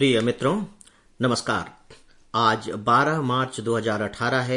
प्रिय मित्रों, नमस्कार। आज 12 मार्च 2018 है।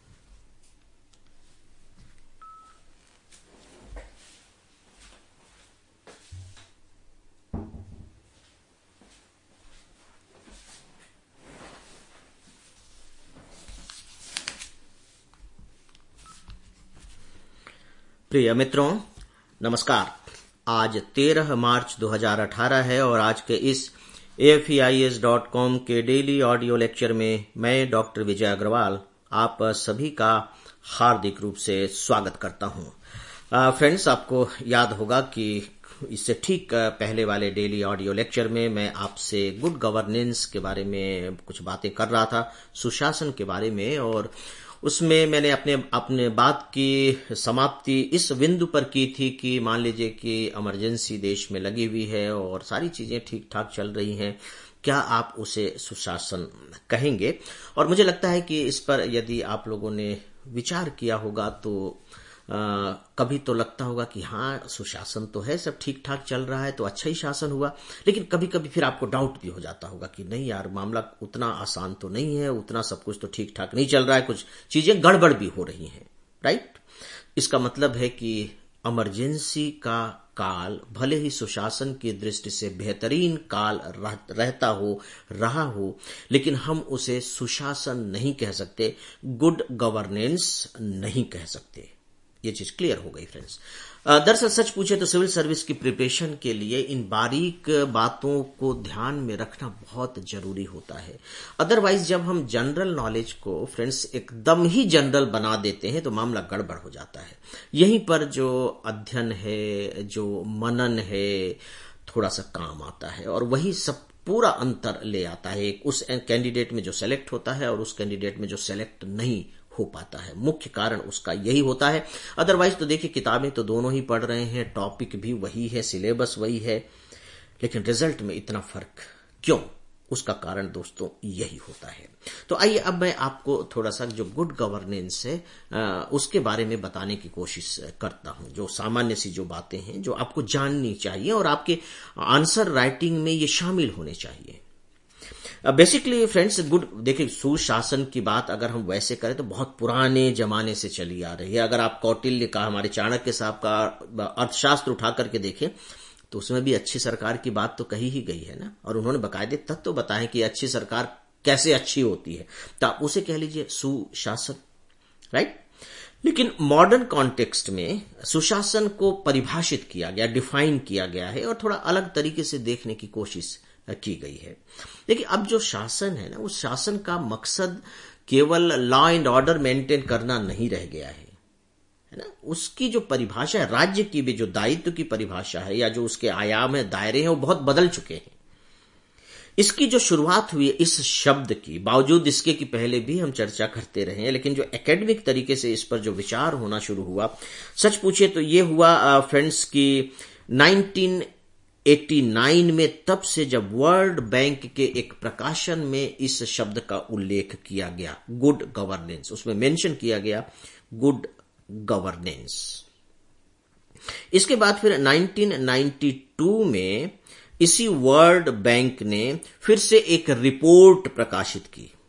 प्रिय मित्रों, नमस्कार। आज 13 मार्च 2018 है और आज के इस AFEIS.com के डेली ऑडियो लेक्चर में मैं डॉक्टर विजय अग्रवाल आप सभी का हार्दिक रूप से स्वागत करता हूं। फ्रेंड्स, आपको याद होगा कि इससे ठीक पहले वाले डेली ऑडियो लेक्चर में मैं आपसे गुड गवर्नेंस के बारे में कुछ बातें कर रहा था, सुशासन के बारे में, और उसमें मैंने अपने बात की समाप्ति इस बिंदु पर की थी कि मान लीजिए कि इमरजेंसी देश में लगी हुई है और सारी चीजें ठीक ठाक चल रही हैं, क्या आप उसे सुशासन कहेंगे? और मुझे लगता है कि इस पर यदि आप लोगों ने विचार किया होगा तो कभी तो लगता होगा कि हाँ, सुशासन तो है, सब ठीक ठाक चल रहा है तो अच्छा ही शासन हुआ। लेकिन कभी कभी फिर आपको डाउट भी हो जाता होगा कि नहीं यार, मामला उतना आसान तो नहीं है, उतना सब कुछ तो ठीक ठाक नहीं चल रहा है, कुछ चीजें गड़बड़ भी हो रही हैं, राइट? इसका मतलब है कि इमरजेंसी का काल भले ही सुशासन की दृष्टि से बेहतरीन काल रहा हो, लेकिन हम उसे सुशासन नहीं कह सकते, गुड गवर्नेंस नहीं कह सकते। ये चीज क्लियर हो गई फ्रेंड्स। दरअसल सच पूछे तो सिविल सर्विस की प्रिपरेशन के लिए इन बारीक बातों को ध्यान में रखना बहुत जरूरी होता है। अदरवाइज जब हम जनरल नॉलेज को फ्रेंड्स एकदम ही जनरल बना देते हैं तो मामला गड़बड़ हो जाता है। यहीं पर जो अध्ययन है, जो मनन है, थोड़ा सा काम आता है और वही सब पूरा अंतर ले आता है उस कैंडिडेट में जो सेलेक्ट होता है और उस कैंडिडेट में जो सेलेक्ट नहीं हो पाता है। मुख्य कारण उसका यही होता है। अदरवाइज तो देखिए, किताबें तो दोनों ही पढ़ रहे हैं, टॉपिक भी वही है, सिलेबस वही है, लेकिन रिजल्ट में इतना फर्क क्यों? उसका कारण दोस्तों यही होता है। तो आइए अब मैं आपको थोड़ा सा जो गुड गवर्नेंस है उसके बारे में बताने की कोशिश करता हूं। जो सामान्य सी जो बातें हैं जो आपको जाननी चाहिए और आपके आंसर राइटिंग में ये शामिल होने चाहिए। बेसिकली फ्रेंड्स, गुड देखिए, सुशासन की बात अगर हम वैसे करें तो बहुत पुराने जमाने से चली आ रही है। अगर आप कौटिल्य का, हमारे चाणक्य साहब का अर्थशास्त्र उठा करके देखें तो उसमें भी अच्छी सरकार की बात तो कही ही गई है ना, और उन्होंने बाकायदे तत्व तो बताए कि अच्छी सरकार कैसे अच्छी होती है, तो आप उसे कह लीजिए सुशासन, राइट? लेकिन मॉडर्न कॉन्टेक्स्ट में सुशासन को परिभाषित किया गया, डिफाइन किया गया है और थोड़ा अलग तरीके से देखने की कोशिश की गई है। देखिए, अब जो शासन है ना, उस शासन का मकसद केवल लॉ एंड ऑर्डर मेंटेन करना नहीं रह गया है ना। उसकी जो परिभाषा है, राज्य की भी जो दायित्व की परिभाषा है या जो उसके आयाम है, दायरे हैं, वो बहुत बदल चुके हैं। इसकी जो शुरुआत हुई है इस शब्द की, बावजूद इसके कि पहले भी हम चर्चा करते रहे हैं, लेकिन जो एकेडमिक तरीके से इस पर जो विचार होना शुरू हुआ, सच पूछे तो ये हुआ फ्रेंड्स की 1989 में, तब से जब वर्ल्ड बैंक के एक प्रकाशन में इस शब्द का उल्लेख किया गया, गुड गवर्नेंस, उसमें मेंशन किया गया गुड गवर्नेंस। इसके बाद फिर 1992 में इसी वर्ल्ड बैंक ने फिर से एक रिपोर्ट प्रकाशित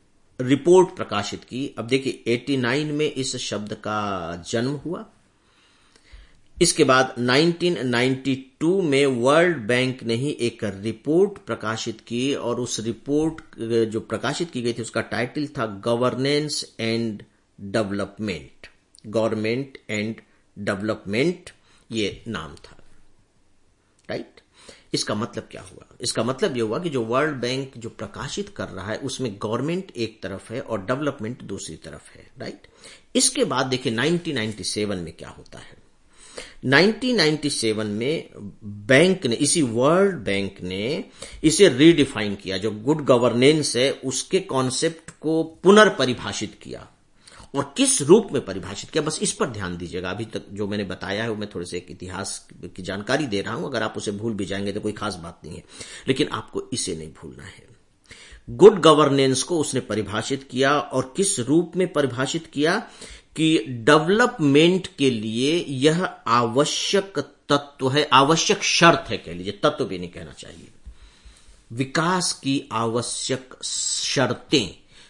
की। अब देखिए, 89 में इस शब्द का जन्म हुआ। इसके बाद 1992 में वर्ल्ड बैंक ने ही एक रिपोर्ट प्रकाशित की और उस रिपोर्ट जो प्रकाशित की गई थी उसका टाइटल था governance and development. Government and development ये नाम था, राइट? इसका मतलब क्या हुआ? इसका मतलब यह हुआ कि जो वर्ल्ड बैंक जो प्रकाशित कर रहा है उसमें गवर्नमेंट एक तरफ है और डेवलपमेंट दूसरी तरफ है, राइट? इसके बाद देखिए 1997 में क्या होता है। 1997 में बैंक ने, इसी वर्ल्ड बैंक ने इसे रीडिफाइन किया। जो गुड गवर्नेंस है उसके कॉन्सेप्ट को पुनर्परिभाषित किया। और किस रूप में परिभाषित किया, बस इस पर ध्यान दीजिएगा। अभी तक जो मैंने बताया है वो मैं थोड़े से एक इतिहास की जानकारी दे रहा हूं। अगर आप उसे भूल भी जाएंगे तो कोई खास बात नहीं है, लेकिन आपको इसे नहीं भूलना है। गुड गवर्नेंस को उसने परिभाषित किया और किस रूप में परिभाषित किया कि डेवलपमेंट के लिए यह आवश्यक तत्व है, आवश्यक शर्त है, कह लीजिए, तत्व भी नहीं कहना चाहिए, विकास की आवश्यक शर्तें,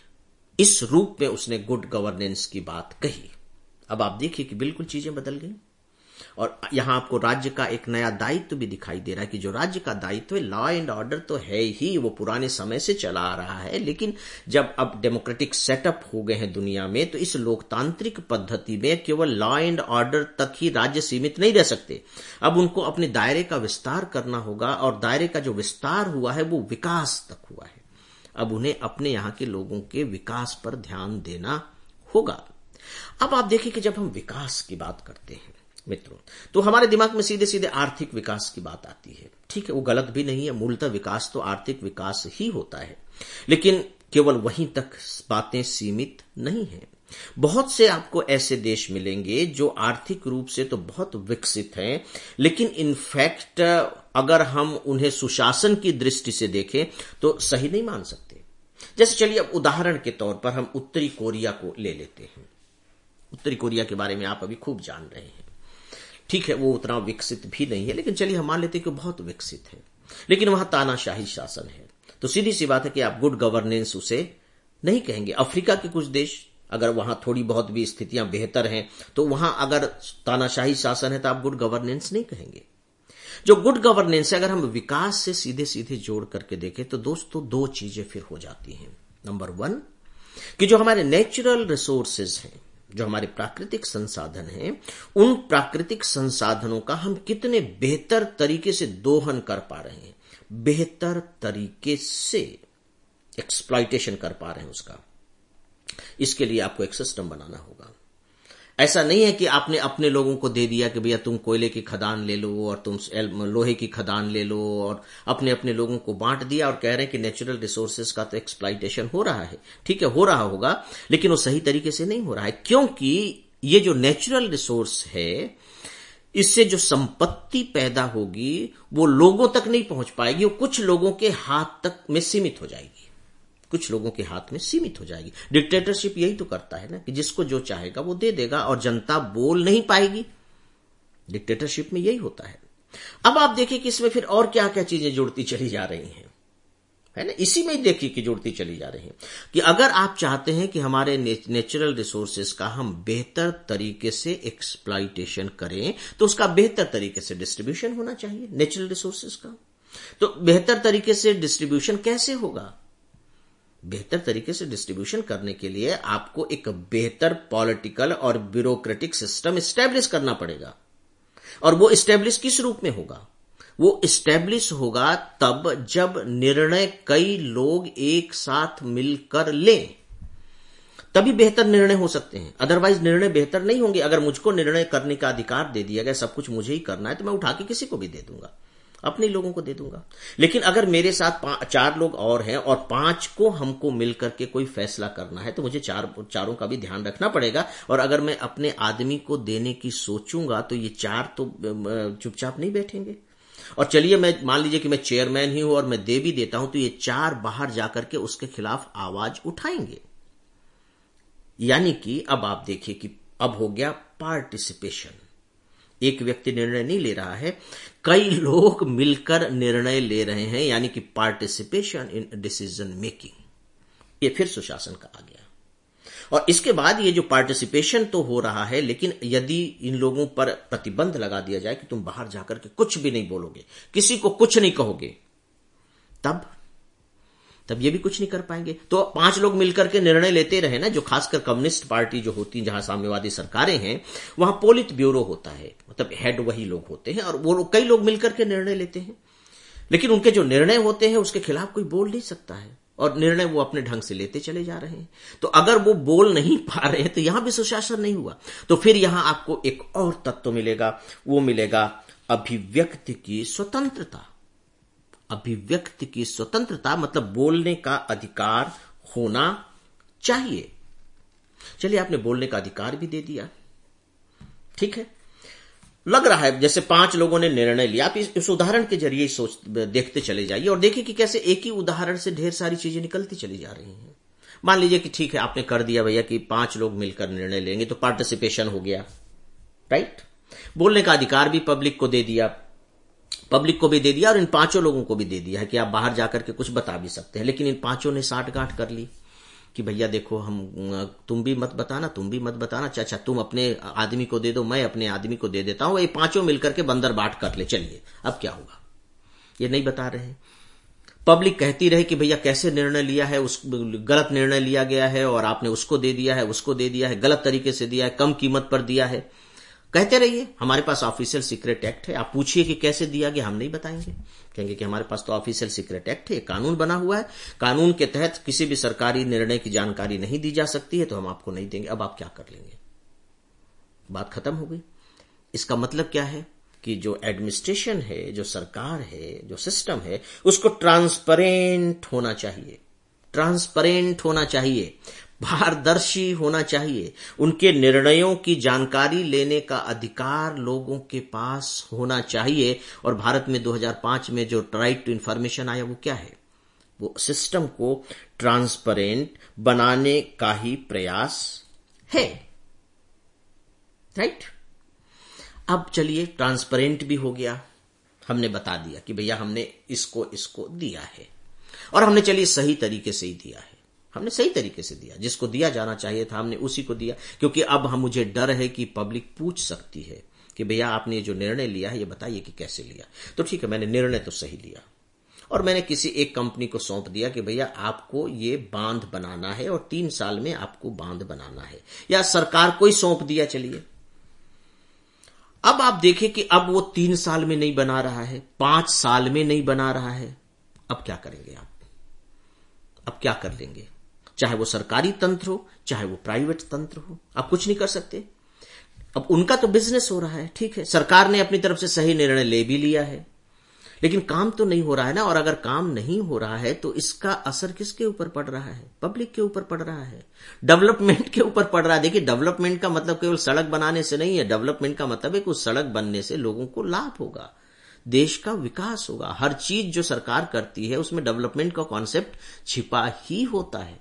इस रूप में उसने गुड गवर्नेंस की बात कही। अब आप देखिए कि बिल्कुल चीजें बदल गई और यहां आपको राज्य का एक नया दायित्व भी दिखाई दे रहा है कि जो राज्य का दायित्व है, लॉ एंड ऑर्डर तो है ही, वो पुराने समय से चला आ रहा है, लेकिन जब अब डेमोक्रेटिक सेटअप हो गए हैं दुनिया में, तो इस लोकतांत्रिक पद्धति में केवल लॉ एंड ऑर्डर तक ही राज्य सीमित नहीं रह सकते। अब उनको अपने दायरे का विस्तार करना होगा और दायरे का जो विस्तार हुआ है वो विकास तक हुआ है। अब उन्हें अपने यहां के लोगों के विकास पर ध्यान देना होगा। अब आप देखिए कि जब हम विकास की बात करते हैं मित्रों, तो हमारे दिमाग में सीधे सीधे आर्थिक विकास की बात आती है। ठीक है, वो गलत भी नहीं है, मूलतः विकास तो आर्थिक विकास ही होता है, लेकिन केवल वहीं तक बातें सीमित नहीं है। बहुत से आपको ऐसे देश मिलेंगे जो आर्थिक रूप से तो बहुत विकसित हैं, लेकिन इनफैक्ट अगर हम उन्हें सुशासन की दृष्टि से देखें तो सही नहीं मान सकते। जैसे चलिए अब उदाहरण के तौर पर हम उत्तरी कोरिया को ले लेते हैं। उत्तरी कोरिया के बारे में आप अभी खूब जान रहे हैं। ठीक है, वो उतना विकसित भी नहीं है, लेकिन चलिए हम मान लेते हैं कि बहुत विकसित है, लेकिन वहां तानाशाही शासन है। तो सीधी सी बात है कि आप गुड गवर्नेंस उसे नहीं कहेंगे। अफ्रीका के कुछ देश, अगर वहां थोड़ी बहुत भी स्थितियां बेहतर हैं, तो वहां अगर तानाशाही शासन है तो आप गुड गवर्नेंस नहीं कहेंगे। जो गुड गवर्नेंस है, अगर हम विकास से सीधे सीधे जोड़ करके देखें तो दोस्तों दो चीजें फिर हो जाती हैं। नंबर वन, कि जो हमारे नेचुरल रिसोर्सेज हैं, जो हमारे प्राकृतिक संसाधन हैं, उन प्राकृतिक संसाधनों का हम कितने बेहतर तरीके से दोहन कर पा रहे हैं, बेहतर तरीके से एक्सप्लॉइटेशन कर पा रहे हैं उसका। इसके लिए आपको एक सिस्टम बनाना होगा। ऐसा नहीं है कि आपने अपने लोगों को दे दिया कि भैया तुम कोयले की खदान ले लो और तुम लोहे की खदान ले लो, और अपने अपने लोगों को बांट दिया और कह रहे हैं कि नेचुरल रिसोर्सेज का तो एक्सप्लॉइटेशन हो रहा है। ठीक है, हो रहा होगा, लेकिन वो सही तरीके से नहीं हो रहा है, क्योंकि ये जो नेचुरल रिसोर्स है, इससे जो संपत्ति पैदा होगी वो लोगों तक नहीं पहुंच पाएगी, वो कुछ लोगों के हाथ तक में सीमित हो जाएगी, कुछ लोगों के हाथ में सीमित हो जाएगी। डिक्टेटरशिप यही तो करता है ना, कि जिसको जो चाहेगा वो दे देगा और जनता बोल नहीं पाएगी। डिक्टेटरशिप में यही होता है। अब आप देखिए कि इसमें फिर और क्या क्या चीजें जुड़ती चली जा रही हैं, है ना। इसी में ही देखिए कि जुड़ती चली जा रही हैं कि अगर आप चाहते हैं कि हमारे नेचुरल रिसोर्सेज का हम बेहतर तरीके से एक्सप्लॉइटेशन करें, तो उसका बेहतर तरीके से डिस्ट्रीब्यूशन होना चाहिए नेचुरल रिसोर्सेज का। तो बेहतर तरीके से डिस्ट्रीब्यूशन कैसे होगा? बेहतर तरीके से डिस्ट्रीब्यूशन करने के लिए आपको एक बेहतर पॉलिटिकल और ब्यूरोक्रेटिक सिस्टम एस्टेब्लिश करना पड़ेगा। और वो एस्टेब्लिश किस रूप में होगा? वो एस्टेब्लिश होगा तब जब निर्णय कई लोग एक साथ मिलकर लें, तभी बेहतर निर्णय हो सकते हैं। अदरवाइज निर्णय बेहतर नहीं होंगे। अगर मुझको निर्णय करने का अधिकार दे दिया गया, सब कुछ मुझे ही करना है, तो मैं उठा के किसी को भी दे दूंगा, अपने लोगों को दे दूंगा। लेकिन अगर मेरे साथ 4 लोग और हैं और 5 को हमको मिलकर के कोई फैसला करना है, तो मुझे चारों का भी ध्यान रखना पड़ेगा। और अगर मैं अपने आदमी को देने की सोचूंगा तो ये 4 तो चुपचाप नहीं बैठेंगे। और चलिए मैं मान लीजिए कि मैं चेयरमैन ही हूं और मैं दे भी देता हूं, तो ये 4 बाहर जाकर के उसके खिलाफ आवाज उठाएंगे। यानी कि अब आप देखिए कि अब हो गया पार्टिसिपेशन। एक व्यक्ति निर्णय नहीं ले रहा है, कई लोग मिलकर निर्णय ले रहे हैं, यानी कि पार्टिसिपेशन इन डिसीजन मेकिंग। ये फिर सुशासन का आ गया। और इसके बाद ये जो पार्टिसिपेशन तो हो रहा है, लेकिन यदि इन लोगों पर प्रतिबंध लगा दिया जाए कि तुम बाहर जाकर के कुछ भी नहीं बोलोगे, किसी को कुछ नहीं कहोगे, तब ये भी कुछ नहीं कर पाएंगे। तो 5 लोग मिलकर के निर्णय लेते रहे ना, जो खासकर कम्युनिस्ट पार्टी जो होती है, जहां साम्यवादी सरकारें हैं, वहां पोलित ब्यूरो होता है, मतलब हेड वही लोग होते हैं, और वो कई लोग मिलकर के निर्णय लेते हैं। लेकिन उनके जो निर्णय होते हैं उसके खिलाफ कोई बोल नहीं सकता है, और निर्णय वो अपने ढंग से लेते चले जा रहे हैं। तो अगर वो बोल नहीं पा रहे हैं तो यहां भी सुशासन नहीं हुआ। तो फिर यहां आपको एक और तत्व मिलेगा, वो मिलेगा अभिव्यक्ति की स्वतंत्रता। अभिव्यक्ति की स्वतंत्रता मतलब बोलने का अधिकार होना चाहिए। चलिए आपने बोलने का अधिकार भी दे दिया, ठीक है, लग रहा है जैसे 5 लोगों ने निर्णय लिया। आप इस उदाहरण के जरिए देखते चले जाइए और देखिए कि कैसे एक ही उदाहरण से ढेर सारी चीजें निकलती चली जा रही हैं। मान लीजिए कि ठीक है, आपने कर दिया भैया कि 5 लोग मिलकर निर्णय लेंगे, तो पार्टिसिपेशन हो गया, राइट। बोलने का अधिकार भी पब्लिक को दे दिया, पब्लिक को भी दे दिया और इन 5 लोगों को भी दे दिया है कि आप बाहर जाकर के कुछ बता भी सकते हैं। लेकिन इन 5 ने साठगांठ कर ली कि भैया देखो, हम तुम भी मत बताना, तुम भी मत बताना, अच्छा तुम अपने आदमी को दे दो, मैं अपने आदमी को दे देता हूं, ये 5 मिलकर के बंदर बाट कर ले, चलिए अब क्या होगा। ये नहीं बता रहे। पब्लिक कहती रहे कि भैया कैसे निर्णय लिया है, उस गलत निर्णय लिया गया है और आपने उसको दे दिया है, उसको दे दिया है, गलत तरीके से दिया है, कम कीमत पर दिया है। कहते रहिए, हमारे पास ऑफिशियल सीक्रेट एक्ट है, आप पूछिए कि कैसे दिया गया, हम नहीं बताएंगे। कहेंगे कि हमारे पास तो ऑफिशियल सीक्रेट एक्ट है, कानून बना हुआ है, कानून के तहत किसी भी सरकारी निर्णय की जानकारी नहीं दी जा सकती है, तो हम आपको नहीं देंगे। अब आप क्या कर लेंगे? बात खत्म हो गई। इसका मतलब क्या है कि जो एडमिनिस्ट्रेशन है, जो सरकार है, जो सिस्टम है, उसको ट्रांसपेरेंट होना चाहिए, ट्रांसपेरेंट होना चाहिए, पारदर्शी होना चाहिए। उनके निर्णयों की जानकारी लेने का अधिकार लोगों के पास होना चाहिए। और भारत में 2005 में जो राइट टू इंफॉर्मेशन आया, वो क्या है? वो सिस्टम को ट्रांसपेरेंट बनाने का ही प्रयास है, राइट? अब चलिए, ट्रांसपेरेंट भी हो गया, हमने बता दिया कि भैया हमने इसको दिया है, और हमने चलिए सही तरीके से ही दिया है, हमने सही तरीके से दिया, जिसको दिया जाना चाहिए था हमने उसी को दिया। क्योंकि अब मुझे डर है कि पब्लिक पूछ सकती है कि भैया आपने जो निर्णय लिया है ये बताइए कि कैसे लिया। तो ठीक है, मैंने निर्णय तो सही लिया और मैंने किसी एक कंपनी को सौंप दिया कि भैया आपको ये बांध बनाना है और 3 साल में आपको बांध बनाना है, या सरकार को ही सौंप दिया। चलिए, अब आप देखें कि अब वो 3 साल में नहीं बना रहा है, 5 साल में नहीं बना रहा है। अब क्या करेंगे आप? अब क्या कर लेंगे? चाहे वो सरकारी तंत्र हो, चाहे वो प्राइवेट तंत्र हो, आप कुछ नहीं कर सकते। अब उनका तो बिजनेस हो रहा है, ठीक है, सरकार ने अपनी तरफ से सही निर्णय ले भी लिया है, लेकिन काम तो नहीं हो रहा है ना। और अगर काम नहीं हो रहा है तो इसका असर किसके ऊपर पड़ रहा है? पब्लिक के ऊपर पड़ रहा है, डेवलपमेंट के ऊपर पड़ रहा है। देखिए, डेवलपमेंट का मतलब केवल सड़क बनाने से नहीं है, डेवलपमेंट का मतलब है कि उस सड़क बनने से लोगों को लाभ होगा, देश का विकास होगा। हर चीज जो सरकार करती है उसमें डेवलपमेंट का कॉन्सेप्ट छिपा ही होता है।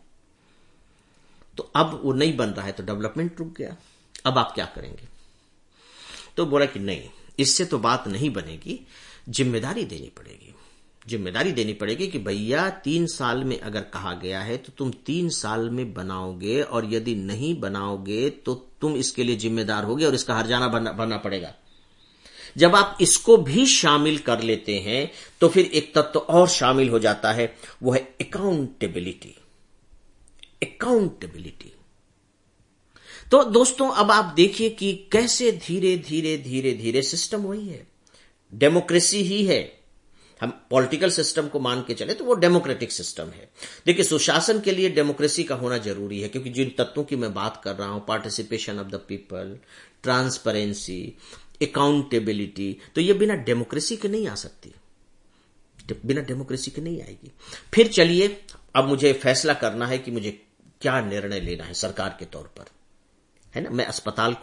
तो अब वो नहीं बन रहा है तो डेवलपमेंट रुक गया। अब आप क्या करेंगे? तो बोला कि नहीं, इससे तो बात नहीं बनेगी, जिम्मेदारी देनी पड़ेगी। जिम्मेदारी देनी पड़ेगी कि भैया 3 साल में अगर कहा गया है तो तुम 3 साल में बनाओगे, और यदि नहीं बनाओगे तो तुम इसके लिए जिम्मेदार होगे और इसका हर्जाना भरना पड़ेगा। जब आप इसको भी शामिल कर लेते हैं तो फिर एक तत्व और शामिल हो जाता है, वो है अकाउंटेबिलिटी। अकाउंटेबिलिटी। तो दोस्तों, अब आप देखिए कि कैसे धीरे धीरे धीरे धीरे सिस्टम वही है, डेमोक्रेसी ही है। हम पॉलिटिकल सिस्टम को मान के चले तो वो डेमोक्रेटिक सिस्टम है। देखिए, सुशासन के लिए डेमोक्रेसी का होना जरूरी है, क्योंकि जिन तत्वों की मैं बात कर रहा हूं, participation of the people, transparency, accountability, तो ये बिना डेमोक्रेसी के नहीं आ सकती, बिना डेमोक्रेसी के नहीं आएगी। फिर चलिए, अब मुझे फैसला करना है कि मुझे क्या निर्णय लेना है सरकार के तौर पर, है ना। मैं अस्पताल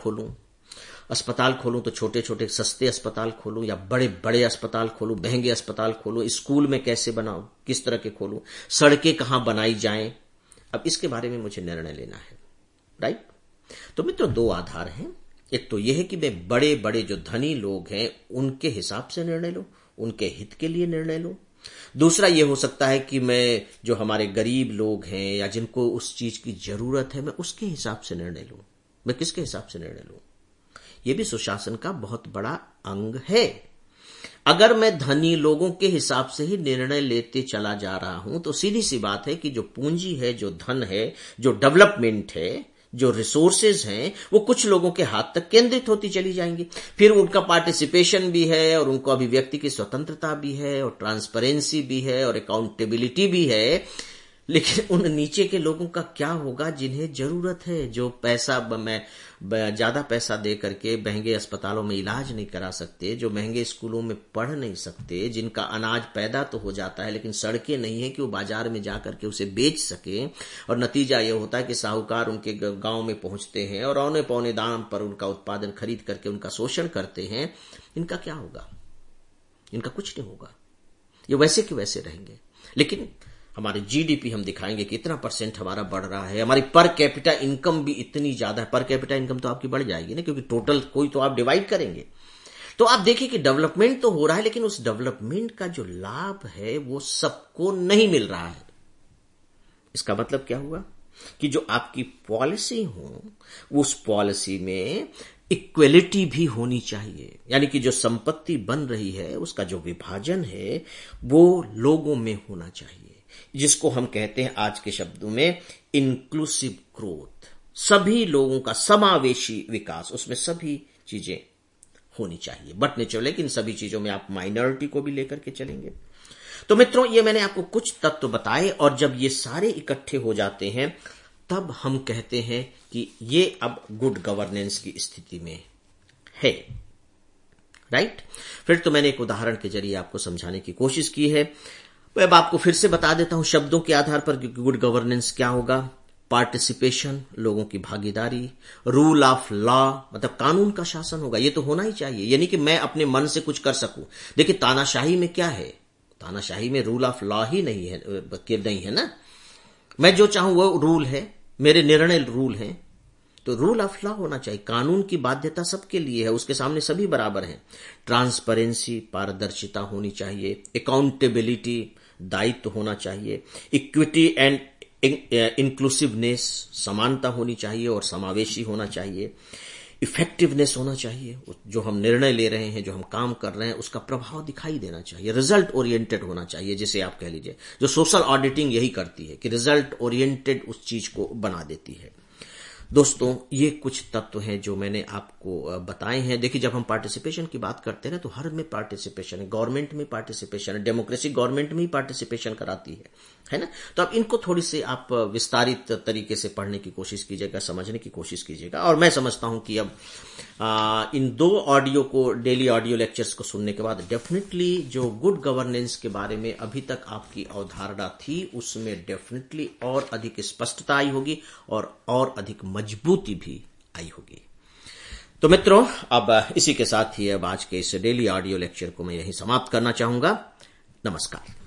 खोलूं तो छोटे छोटे सस्ते अस्पताल खोलूं या बड़े बड़े अस्पताल खोलूं, महंगे अस्पताल खोलूं, स्कूल में कैसे बनाऊं, किस तरह के खोलूं, सड़कें कहां बनाई जाएं, अब इसके बारे में मुझे निर्णय लेना है, राइट। तो मित्रों, 2 आधार हैं। एक तो यह है कि मैं बड़े बड़े जो धनी लोग हैं उनके हिसाब से निर्णय लूं, उनके हित के लिए निर्णय लूं। दूसरा ये हो सकता है कि मैं जो हमारे गरीब लोग हैं या जिनको उस चीज की जरूरत है, मैं उसके हिसाब से निर्णय लूं। मैं किसके हिसाब से निर्णय लूं? यह भी सुशासन का बहुत बड़ा अंग है। अगर मैं धनी लोगों के हिसाब से ही निर्णय लेते चला जा रहा हूं तो सीधी सी बात है कि जो पूंजी है, जो धन है, जो डेवलपमेंट है, जो रिसोर्सेज हैं, वो कुछ लोगों के हाथ तक केंद्रित होती चली जाएंगी। फिर उनका पार्टिसिपेशन भी है और उनको अभिव्यक्ति की स्वतंत्रता भी है और ट्रांसपेरेंसी भी है और अकाउंटेबिलिटी भी है, लेकिन उन नीचे के लोगों का क्या होगा जिन्हें जरूरत है, जो पैसा ज्यादा पैसा दे करके महंगे अस्पतालों में इलाज नहीं करा सकते, जो महंगे स्कूलों में पढ़ नहीं सकते, जिनका अनाज पैदा तो हो जाता है लेकिन सड़कें नहीं है कि वो बाजार में जाकर के उसे बेच सके, और नतीजा ये होता है कि साहूकार उनके गांव में पहुंचते हैं और औने पौने दाम पर उनका उत्पादन खरीद करके उनका शोषण करते हैं। इनका क्या होगा? इनका कुछ नहीं होगा, ये वैसे के वैसे रहेंगे। लेकिन हमारे जीडीपी हम दिखाएंगे कि इतना % हमारा बढ़ रहा है, हमारी पर कैपिटा इनकम भी इतनी ज्यादा है। पर कैपिटा इनकम तो आपकी बढ़ जाएगी ना, क्योंकि टोटल कोई तो आप डिवाइड करेंगे, तो आप देखिए कि डेवलपमेंट तो हो रहा है, लेकिन उस डेवलपमेंट का जो लाभ है वो सबको नहीं मिल रहा है। इसका मतलब क्या हुआ कि जो आपकी पॉलिसी हो उस पॉलिसी में इक्वलिटी भी होनी चाहिए, यानी कि जो संपत्ति बन रही है उसका जो विभाजन है वो लोगों में होना चाहिए, जिसको हम कहते हैं आज के शब्दों में इंक्लूसिव ग्रोथ। सभी लोगों का समावेशी विकास, उसमें सभी चीजें होनी चाहिए। बट नेचुरल, लेकिन सभी चीजों में आप माइनॉरिटी को भी लेकर के चलेंगे। तो मित्रों, ये मैंने आपको कुछ तत्व बताए, और जब ये सारे इकट्ठे हो जाते हैं तब हम कहते हैं कि ये अब गुड गवर्नेंस की स्थिति में है। राइट? फिर तो मैंने एक उदाहरण के जरिए आपको समझाने की कोशिश की है। अब आपको फिर से बता देता हूं शब्दों के आधार पर कि गुड गवर्नेंस क्या होगा। पार्टिसिपेशन, लोगों की भागीदारी। रूल ऑफ लॉ, मतलब कानून का शासन होगा, ये तो होना ही चाहिए, यानी कि मैं अपने मन से कुछ कर सकूं। देखिए, तानाशाही में क्या है, तानाशाही में रूल ऑफ लॉ ही नहीं है ना। मैं जो चाहूं वो रूल है, मेरे निर्णय रूल हैं, तो रूल ऑफ लॉ होना चाहिए। कानून की बाध्यता सबके लिए है, उसके सामने सभी बराबर हैं। ट्रांसपेरेंसी, पारदर्शिता होनी चाहिए। अकाउंटेबिलिटी, दायित्व होना चाहिए। इक्विटी एंड इंक्लूसिवनेस, समानता होनी चाहिए और समावेशी होना चाहिए। इफेक्टिवनेस होना चाहिए, जो हम निर्णय ले रहे हैं, जो हम काम कर रहे हैं, उसका प्रभाव दिखाई देना चाहिए। रिजल्ट ओरिएंटेड होना चाहिए, जिसे आप कह लीजिए, जो सोशल ऑडिटिंग यही करती है कि रिजल्ट ओरिएंटेड उस चीज को बना देती है। दोस्तों, ये कुछ तत्व हैं जो मैंने आपको बताए हैं। देखिए, जब हम पार्टिसिपेशन की बात करते हैं ना, तो हर में पार्टिसिपेशन है, गवर्नमेंट में पार्टिसिपेशन है, डेमोक्रेसी गवर्नमेंट में ही पार्टिसिपेशन कराती है ना। तो अब इनको थोड़ी सी आप विस्तारित तरीके से पढ़ने की कोशिश कीजिएगा, समझने की कोशिश कीजिएगा। और मैं समझता हूं कि अब इन 2 ऑडियो को, डेली ऑडियो लेक्चर्स को सुनने के बाद डेफिनेटली जो गुड गवर्नेंस के बारे में अभी तक आपकी अवधारणा थी, उसमें डेफिनेटली और अधिक स्पष्टता आई होगी और अधिक मजबूती भी आई होगी। तो मित्रों, अब इसी के साथ ही अब आज के इस डेली ऑडियो लेक्चर को मैं यहीं समाप्त करना चाहूंगा। नमस्कार।